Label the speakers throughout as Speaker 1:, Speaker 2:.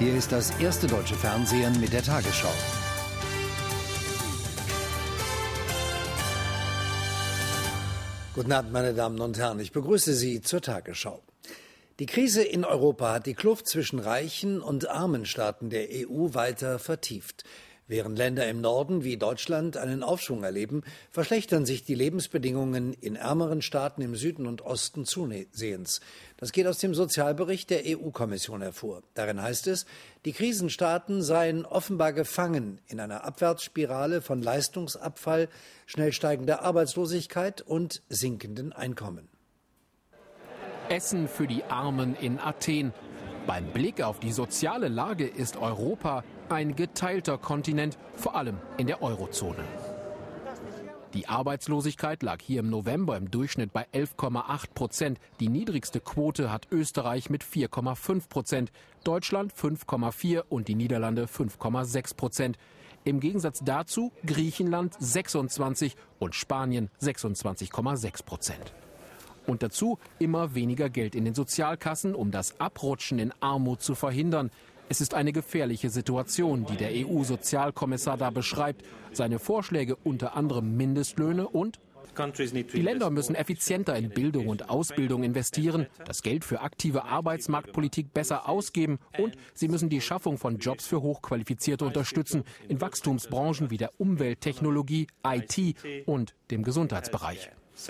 Speaker 1: Hier ist das erste deutsche Fernsehen mit der Tagesschau. Guten Abend, meine Damen und Herren. Ich begrüße Sie zur Tagesschau. Die Krise in Europa hat die Kluft zwischen reichen und armen Staaten der EU weiter vertieft. Während Länder im Norden wie Deutschland einen Aufschwung erleben, verschlechtern sich die Lebensbedingungen in ärmeren Staaten im Süden und Osten zusehends. Das geht aus dem Sozialbericht der EU-Kommission hervor. Darin heißt es, die Krisenstaaten seien offenbar gefangen in einer Abwärtsspirale von Leistungsabfall, schnell steigender Arbeitslosigkeit und sinkenden Einkommen.
Speaker 2: Essen für die Armen in Athen. Beim Blick auf die soziale Lage ist Europa ein geteilter Kontinent, vor allem in der Eurozone. Die Arbeitslosigkeit lag hier im November im Durchschnitt bei 11,8%. Die niedrigste Quote hat Österreich mit 4,5%, Deutschland 5,4% und die Niederlande 5,6%. Im Gegensatz dazu Griechenland 26% und Spanien 26,6%. Und dazu immer weniger Geld in den Sozialkassen, um das Abrutschen in Armut zu verhindern. Es ist eine gefährliche Situation, die der EU-Sozialkommissar da beschreibt. Seine Vorschläge unter anderem Mindestlöhne und die Länder müssen effizienter in Bildung und Ausbildung investieren, das Geld für aktive Arbeitsmarktpolitik besser ausgeben und sie müssen die Schaffung von Jobs für Hochqualifizierte unterstützen in Wachstumsbranchen wie der Umwelttechnologie, IT und dem Gesundheitsbereich.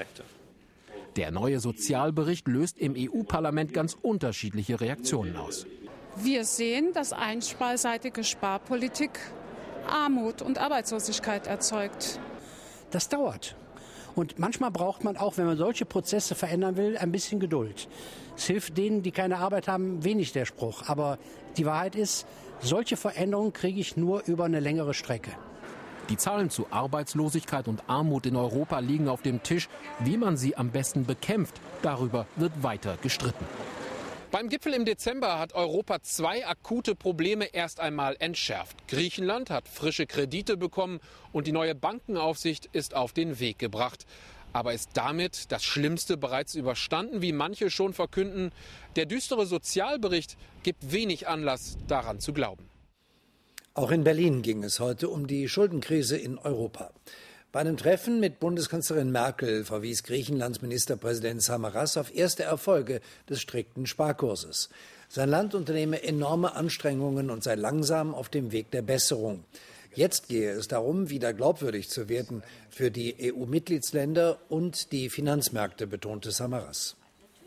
Speaker 2: Der neue Sozialbericht löst im EU-Parlament ganz unterschiedliche Reaktionen aus.
Speaker 3: Wir sehen, dass einseitige Sparpolitik Armut und Arbeitslosigkeit erzeugt.
Speaker 4: Das dauert. Und manchmal braucht man auch, wenn man solche Prozesse verändern will, ein bisschen Geduld. Es hilft denen, die keine Arbeit haben, wenig der Spruch. Aber die Wahrheit ist, solche Veränderungen kriege ich nur über eine längere Strecke.
Speaker 2: Die Zahlen zu Arbeitslosigkeit und Armut in Europa liegen auf dem Tisch. Wie man sie am besten bekämpft, darüber wird weiter gestritten. Beim Gipfel im Dezember hat Europa 2 akute Probleme erst einmal entschärft. Griechenland hat frische Kredite bekommen und die neue Bankenaufsicht ist auf den Weg gebracht. Aber ist damit das Schlimmste bereits überstanden, wie manche schon verkünden? Der düstere Sozialbericht gibt wenig Anlass, daran zu glauben.
Speaker 1: Auch in Berlin ging es heute um die Schuldenkrise in Europa. Bei einem Treffen mit Bundeskanzlerin Merkel verwies Griechenlands Ministerpräsident Samaras auf erste Erfolge des strikten Sparkurses. Sein Land unternehme enorme Anstrengungen und sei langsam auf dem Weg der Besserung. Jetzt gehe es darum, wieder glaubwürdig zu werden für die EU-Mitgliedsländer und die Finanzmärkte, betonte Samaras.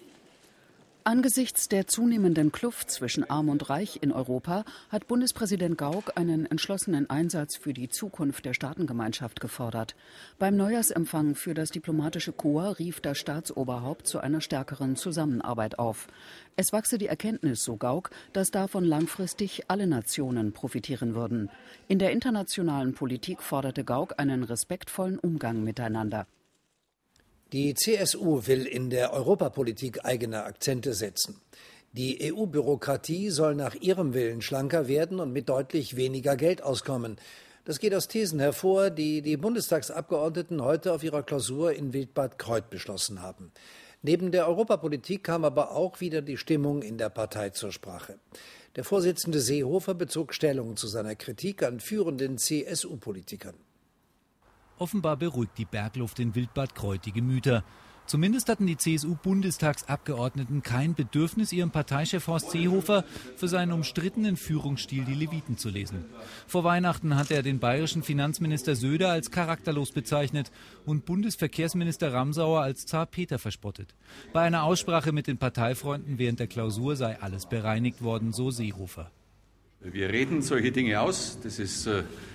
Speaker 5: Angesichts der zunehmenden Kluft zwischen Arm und Reich in Europa hat Bundespräsident Gauck einen entschlossenen Einsatz für die Zukunft der Staatengemeinschaft gefordert. Beim Neujahrsempfang für das diplomatische Korps rief das Staatsoberhaupt zu einer stärkeren Zusammenarbeit auf. Es wachse die Erkenntnis, so Gauck, dass davon langfristig alle Nationen profitieren würden. In der internationalen Politik forderte Gauck einen respektvollen Umgang miteinander.
Speaker 1: Die CSU will in der Europapolitik eigene Akzente setzen. Die EU-Bürokratie soll nach ihrem Willen schlanker werden und mit deutlich weniger Geld auskommen. Das geht aus Thesen hervor, die die Bundestagsabgeordneten heute auf ihrer Klausur in Wildbad Kreuth beschlossen haben. Neben der Europapolitik kam aber auch wieder die Stimmung in der Partei zur Sprache. Der Vorsitzende Seehofer bezog Stellung zu seiner Kritik an führenden CSU-Politikern.
Speaker 6: Offenbar beruhigt die Bergluft in Wildbad Kreuth die Gemüter. Zumindest hatten die CSU-Bundestagsabgeordneten kein Bedürfnis, ihrem Parteichef Horst Seehofer für seinen umstrittenen Führungsstil die Leviten zu lesen. Vor Weihnachten hatte er den bayerischen Finanzminister Söder als charakterlos bezeichnet und Bundesverkehrsminister Ramsauer als Zar Peter verspottet. Bei einer Aussprache mit den Parteifreunden während der Klausur sei alles bereinigt worden, so Seehofer.
Speaker 7: Wir reden solche Dinge aus. Das ist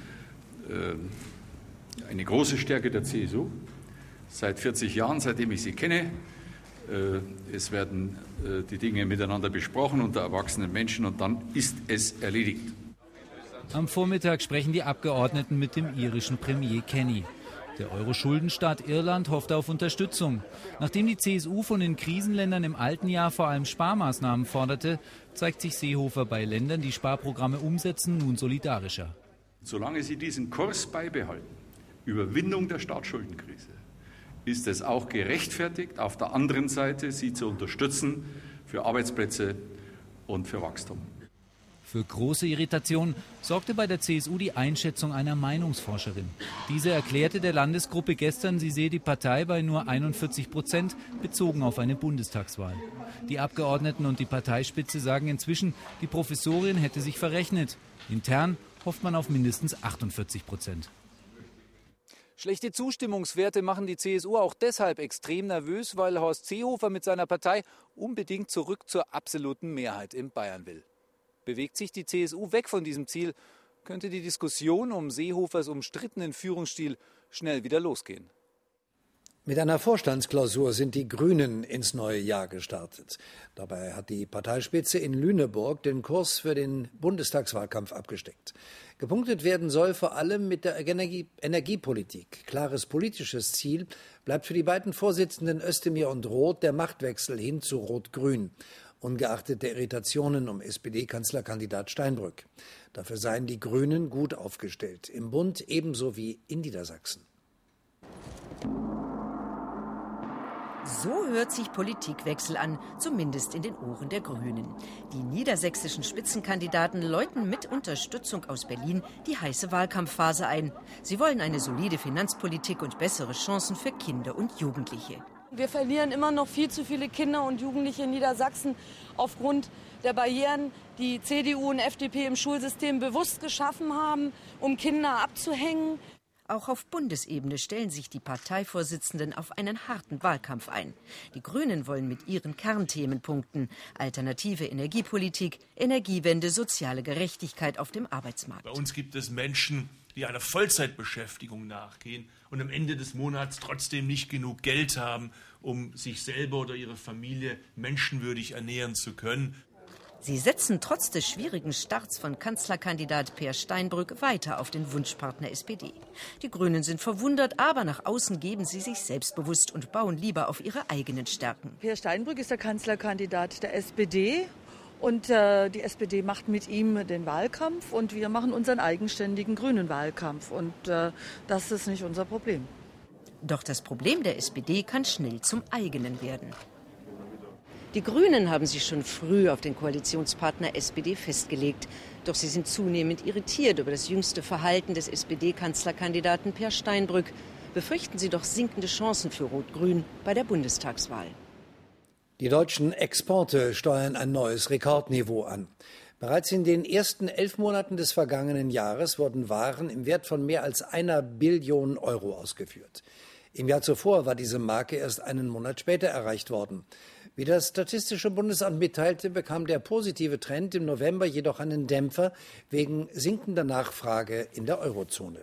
Speaker 7: eine große Stärke der CSU. Seit 40 Jahren, seitdem ich sie kenne. Es werden die Dinge miteinander besprochen unter erwachsenen Menschen und dann ist es erledigt.
Speaker 6: Am Vormittag sprechen die Abgeordneten mit dem irischen Premier Kenny. Der Euro-Schuldenstaat Irland hofft auf Unterstützung. Nachdem die CSU von den Krisenländern im alten Jahr vor allem Sparmaßnahmen forderte, zeigt sich Seehofer bei Ländern, die Sparprogramme umsetzen, nun solidarischer.
Speaker 7: Solange sie diesen Kurs beibehalten, Überwindung der Staatsschuldenkrise, ist es auch gerechtfertigt, auf der anderen Seite sie zu unterstützen für Arbeitsplätze und für Wachstum.
Speaker 6: Für große Irritation sorgte bei der CSU die Einschätzung einer Meinungsforscherin. Diese erklärte der Landesgruppe gestern, sie sehe die Partei bei nur 41%, bezogen auf eine Bundestagswahl. Die Abgeordneten und die Parteispitze sagen inzwischen, die Professorin hätte sich verrechnet. Intern hofft man auf mindestens 48%.
Speaker 8: Schlechte Zustimmungswerte machen die CSU auch deshalb extrem nervös, weil Horst Seehofer mit seiner Partei unbedingt zurück zur absoluten Mehrheit in Bayern will. Bewegt sich die CSU weg von diesem Ziel, könnte die Diskussion um Seehofers umstrittenen Führungsstil schnell wieder losgehen.
Speaker 1: Mit einer Vorstandsklausur sind die Grünen ins neue Jahr gestartet. Dabei hat die Parteispitze in Lüneburg den Kurs für den Bundestagswahlkampf abgesteckt. Gepunktet werden soll vor allem mit der Energiepolitik. Klares politisches Ziel bleibt für die beiden Vorsitzenden Özdemir und Roth der Machtwechsel hin zu Rot-Grün, ungeachtet der Irritationen um SPD-Kanzlerkandidat Steinbrück. Dafür seien die Grünen gut aufgestellt, im Bund ebenso wie in Niedersachsen.
Speaker 9: So hört sich Politikwechsel an, zumindest in den Ohren der Grünen. Die niedersächsischen Spitzenkandidaten läuten mit Unterstützung aus Berlin die heiße Wahlkampfphase ein. Sie wollen eine solide Finanzpolitik und bessere Chancen für Kinder und Jugendliche.
Speaker 10: Wir verlieren immer noch viel zu viele Kinder und Jugendliche in Niedersachsen aufgrund der Barrieren, die CDU und FDP im Schulsystem bewusst geschaffen haben, um Kinder abzuhängen.
Speaker 9: Auch auf Bundesebene stellen sich die Parteivorsitzenden auf einen harten Wahlkampf ein. Die Grünen wollen mit ihren Kernthemen punkten: alternative Energiepolitik, Energiewende, soziale Gerechtigkeit auf dem Arbeitsmarkt.
Speaker 11: Bei uns gibt es Menschen, die einer Vollzeitbeschäftigung nachgehen und am Ende des Monats trotzdem nicht genug Geld haben, um sich selber oder ihre Familie menschenwürdig ernähren zu können.
Speaker 9: Sie setzen trotz des schwierigen Starts von Kanzlerkandidat Peer Steinbrück weiter auf den Wunschpartner SPD. Die Grünen sind verwundert, aber nach außen geben sie sich selbstbewusst und bauen lieber auf ihre eigenen Stärken.
Speaker 10: Peer Steinbrück ist der Kanzlerkandidat der SPD und die SPD macht mit ihm den Wahlkampf und wir machen unseren eigenständigen grünen Wahlkampf und das ist nicht unser Problem.
Speaker 9: Doch das Problem der SPD kann schnell zum eigenen werden. Die Grünen haben sich schon früh auf den Koalitionspartner SPD festgelegt. Doch sie sind zunehmend irritiert über das jüngste Verhalten des SPD-Kanzlerkandidaten Peer Steinbrück. Befürchten sie doch sinkende Chancen für Rot-Grün bei der Bundestagswahl.
Speaker 1: Die deutschen Exporte steuern ein neues Rekordniveau an. Bereits in den ersten 11 Monaten des vergangenen Jahres wurden Waren im Wert von mehr als 1 Billion Euro ausgeführt. Im Jahr zuvor war diese Marke erst einen Monat später erreicht worden. Wie das Statistische Bundesamt mitteilte, bekam der positive Trend im November jedoch einen Dämpfer wegen sinkender Nachfrage in der Eurozone.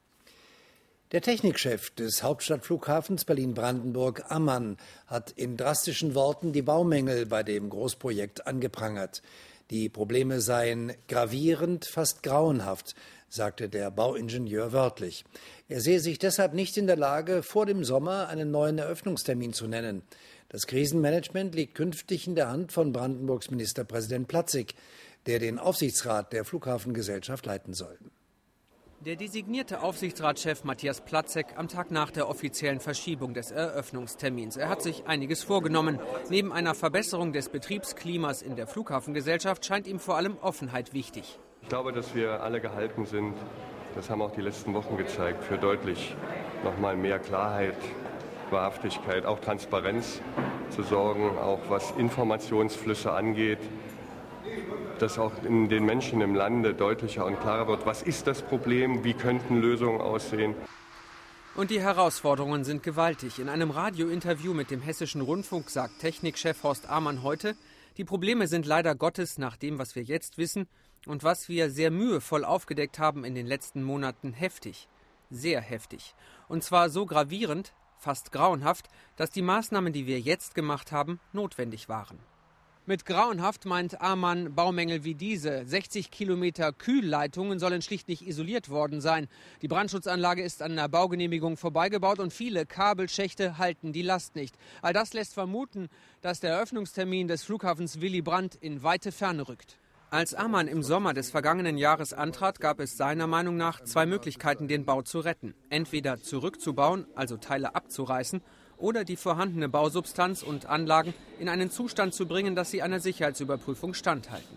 Speaker 1: Der Technikchef des Hauptstadtflughafens Berlin-Brandenburg, Ammann, hat in drastischen Worten die Baumängel bei dem Großprojekt angeprangert. Die Probleme seien gravierend, fast grauenhaft, sagte der Bauingenieur wörtlich. Er sehe sich deshalb nicht in der Lage, vor dem Sommer einen neuen Eröffnungstermin zu nennen. Das Krisenmanagement liegt künftig in der Hand von Brandenburgs Ministerpräsident Platzig, der den Aufsichtsrat der Flughafengesellschaft leiten soll.
Speaker 12: Der designierte Aufsichtsratschef Matthias Platzek am Tag nach der offiziellen Verschiebung des Eröffnungstermins. Er hat sich einiges vorgenommen. Neben einer Verbesserung des Betriebsklimas in der Flughafengesellschaft scheint ihm vor allem Offenheit wichtig.
Speaker 13: Ich glaube, dass wir alle gehalten sind, das haben auch die letzten Wochen gezeigt, für deutlich nochmal mehr Klarheit, Wahrhaftigkeit, auch Transparenz zu sorgen, auch was Informationsflüsse angeht, dass auch in den Menschen im Lande deutlicher und klarer wird, was ist das Problem, wie könnten Lösungen aussehen.
Speaker 12: Und die Herausforderungen sind gewaltig. In einem Radiointerview mit dem Hessischen Rundfunk sagt Technikchef Horst Ammann heute, die Probleme sind leider Gottes nach dem, was wir jetzt wissen und was wir sehr mühevoll aufgedeckt haben in den letzten Monaten, heftig, sehr heftig. Und zwar so gravierend, fast grauenhaft, dass die Maßnahmen, die wir jetzt gemacht haben, notwendig waren. Mit grauenhaft meint Ammann Baumängel wie diese. 60 Kilometer Kühlleitungen sollen schlicht nicht isoliert worden sein. Die Brandschutzanlage ist an der Baugenehmigung vorbeigebaut und viele Kabelschächte halten die Last nicht. All das lässt vermuten, dass der Eröffnungstermin des Flughafens Willy Brandt in weite Ferne rückt. Als Ammann im Sommer des vergangenen Jahres antrat, gab es seiner Meinung nach 2 Möglichkeiten, den Bau zu retten. Entweder zurückzubauen, also Teile abzureißen, oder die vorhandene Bausubstanz und Anlagen in einen Zustand zu bringen, dass sie einer Sicherheitsüberprüfung standhalten.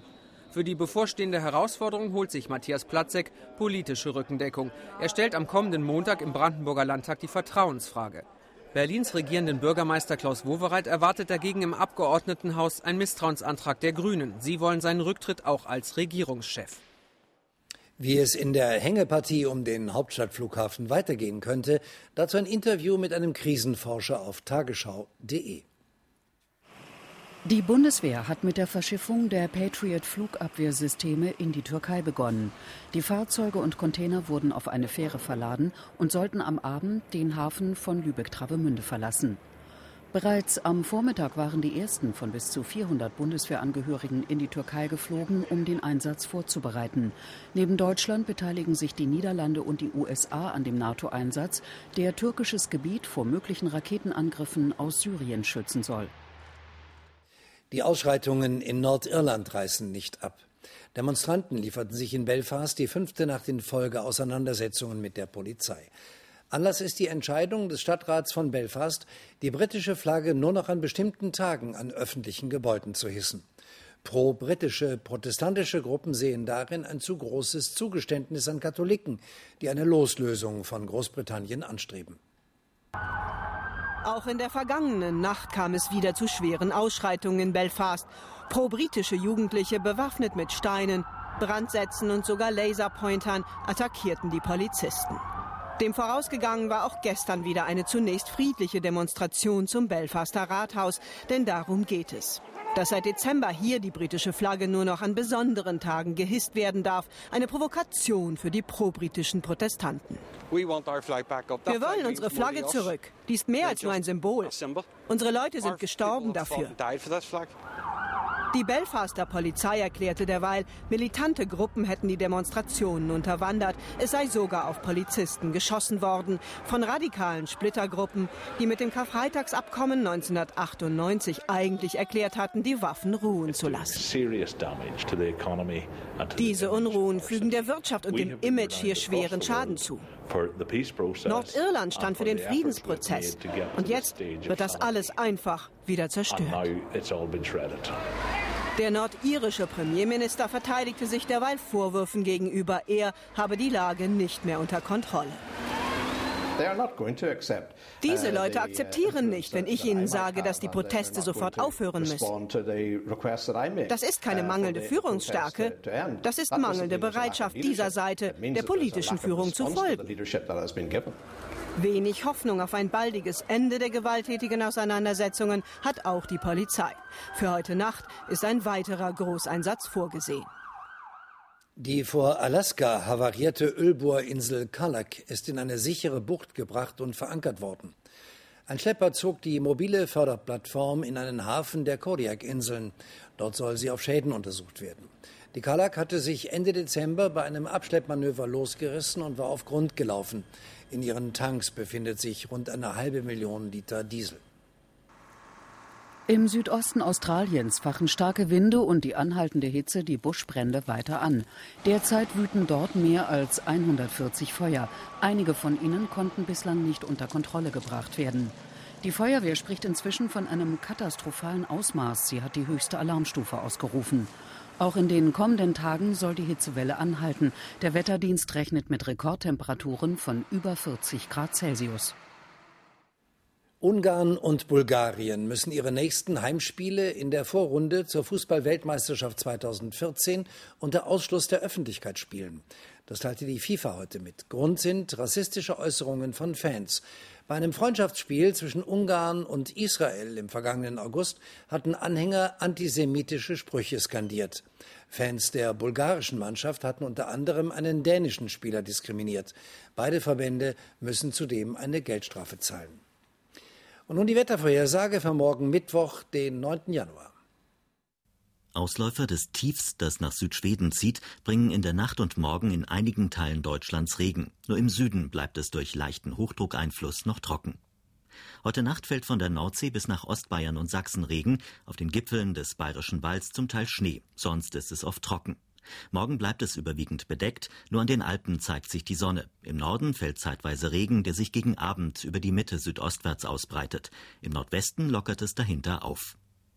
Speaker 12: Für die bevorstehende Herausforderung holt sich Matthias Platzek politische Rückendeckung. Er stellt am kommenden Montag im Brandenburger Landtag die Vertrauensfrage. Berlins regierenden Bürgermeister Klaus Wowereit erwartet dagegen im Abgeordnetenhaus einen Misstrauensantrag der Grünen. Sie wollen seinen Rücktritt auch als Regierungschef.
Speaker 1: Wie es in der Hängepartie um den Hauptstadtflughafen weitergehen könnte, dazu ein Interview mit einem Krisenforscher auf tagesschau.de.
Speaker 5: Die Bundeswehr hat mit der Verschiffung der Patriot-Flugabwehrsysteme in die Türkei begonnen. Die Fahrzeuge und Container wurden auf eine Fähre verladen und sollten am Abend den Hafen von Lübeck-Travemünde verlassen. Bereits am Vormittag waren die ersten von bis zu 400 Bundeswehrangehörigen in die Türkei geflogen, um den Einsatz vorzubereiten. Neben Deutschland beteiligen sich die Niederlande und die USA an dem NATO-Einsatz, der türkisches Gebiet vor möglichen Raketenangriffen aus Syrien schützen soll.
Speaker 1: Die Ausschreitungen in Nordirland reißen nicht ab. Demonstranten lieferten sich in Belfast die 5. Nacht in Folge Auseinandersetzungen mit der Polizei. Anlass ist die Entscheidung des Stadtrats von Belfast, die britische Flagge nur noch an bestimmten Tagen an öffentlichen Gebäuden zu hissen. Pro-britische protestantische Gruppen sehen darin ein zu großes Zugeständnis an Katholiken, die eine Loslösung von Großbritannien anstreben.
Speaker 14: Auch in der vergangenen Nacht kam es wieder zu schweren Ausschreitungen in Belfast. Pro-britische Jugendliche, bewaffnet mit Steinen, Brandsätzen und sogar Laserpointern, attackierten die Polizisten. Dem vorausgegangen war auch gestern wieder eine zunächst friedliche Demonstration zum Belfaster Rathaus, denn darum geht es. Dass seit Dezember hier die britische Flagge nur noch an besonderen Tagen gehisst werden darf, eine Provokation für die pro-britischen Protestanten. Wir wollen unsere Flagge zurück. Die ist mehr als nur ein Symbol. Unsere Leute sind gestorben dafür. Die Belfaster Polizei erklärte derweil, militante Gruppen hätten die Demonstrationen unterwandert. Es sei sogar auf Polizisten geschossen worden. Von radikalen Splittergruppen, die mit dem Karfreitagsabkommen 1998 eigentlich erklärt hatten, die Waffen ruhen zu lassen. Diese Unruhen fügen der Wirtschaft und dem Image hier schweren Schaden zu. Nordirland stand für den Friedensprozess. Und jetzt wird das alles einfach wieder zerstört. Der nordirische Premierminister verteidigte sich derweil Vorwürfen gegenüber, er habe die Lage nicht mehr unter Kontrolle. Diese Leute akzeptieren nicht, wenn ich ihnen sage, dass die Proteste sofort aufhören müssen. Das ist keine mangelnde Führungsstärke, das ist mangelnde Bereitschaft dieser Seite, der politischen Führung zu folgen. Wenig Hoffnung auf ein baldiges Ende der gewalttätigen Auseinandersetzungen hat auch die Polizei. Für heute Nacht ist ein weiterer Großeinsatz vorgesehen.
Speaker 1: Die vor Alaska havarierte Ölbohrinsel Kalak ist in eine sichere Bucht gebracht und verankert worden. Ein Schlepper zog die mobile Förderplattform in einen Hafen der Kodiak-Inseln. Dort soll sie auf Schäden untersucht werden. Die Kalak hatte sich Ende Dezember bei einem Abschleppmanöver losgerissen und war auf Grund gelaufen. In ihren Tanks befindet sich rund 500.000 Liter Diesel.
Speaker 5: Im Südosten Australiens fachen starke Winde und die anhaltende Hitze die Buschbrände weiter an. Derzeit wüten dort mehr als 140 Feuer. Einige von ihnen konnten bislang nicht unter Kontrolle gebracht werden. Die Feuerwehr spricht inzwischen von einem katastrophalen Ausmaß. Sie hat die höchste Alarmstufe ausgerufen. Auch in den kommenden Tagen soll die Hitzewelle anhalten. Der Wetterdienst rechnet mit Rekordtemperaturen von über 40 Grad Celsius.
Speaker 1: Ungarn und Bulgarien müssen ihre nächsten Heimspiele in der Vorrunde zur Fußball-Weltmeisterschaft 2014 unter Ausschluss der Öffentlichkeit spielen. Das teilte die FIFA heute mit. Grund sind rassistische Äußerungen von Fans. Bei einem Freundschaftsspiel zwischen Ungarn und Israel im vergangenen August hatten Anhänger antisemitische Sprüche skandiert. Fans der bulgarischen Mannschaft hatten unter anderem einen dänischen Spieler diskriminiert. Beide Verbände müssen zudem eine Geldstrafe zahlen. Und nun die Wettervorhersage für morgen Mittwoch, den 9. Januar.
Speaker 15: Ausläufer des Tiefs, das nach Südschweden zieht, bringen in der Nacht und morgen in einigen Teilen Deutschlands Regen. Nur im Süden bleibt es durch leichten Hochdruckeinfluss noch trocken. Heute Nacht fällt von der Nordsee bis nach Ostbayern und Sachsen Regen, auf den Gipfeln des Bayerischen Walds zum Teil Schnee, sonst ist es oft trocken. Morgen bleibt es überwiegend bedeckt, nur an den Alpen zeigt sich die Sonne. Im Norden fällt zeitweise Regen, der sich gegen Abend über die Mitte südostwärts ausbreitet. Im Nordwesten lockert es dahinter auf.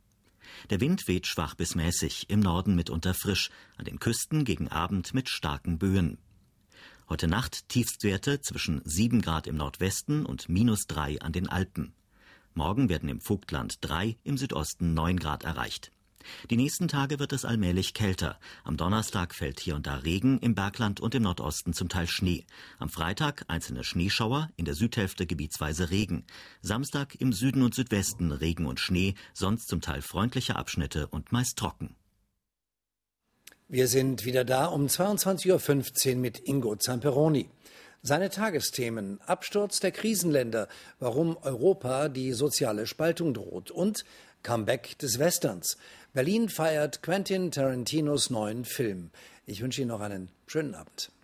Speaker 15: Der Wind weht schwach bis mäßig, im Norden mitunter frisch, an den Küsten gegen Abend mit starken Böen. Heute Nacht Tiefstwerte zwischen 7 Grad im Nordwesten und -3 an den Alpen. Morgen werden im Vogtland 3, im Südosten 9 Grad erreicht. Die nächsten Tage wird es allmählich kälter. Am Donnerstag fällt hier und da Regen, im Bergland und im Nordosten zum Teil Schnee. Am Freitag einzelne Schneeschauer, in der Südhälfte gebietsweise Regen. Samstag im Süden und Südwesten Regen und Schnee, sonst zum Teil freundliche Abschnitte und meist trocken.
Speaker 1: Wir sind wieder da um 22:15 Uhr mit Ingo Zamperoni. Seine Tagesthemen: Absturz der Krisenländer, warum Europa die soziale Spaltung droht und Comeback des Westerns. Berlin feiert Quentin Tarantinos neuen Film. Ich wünsche Ihnen noch einen schönen Abend.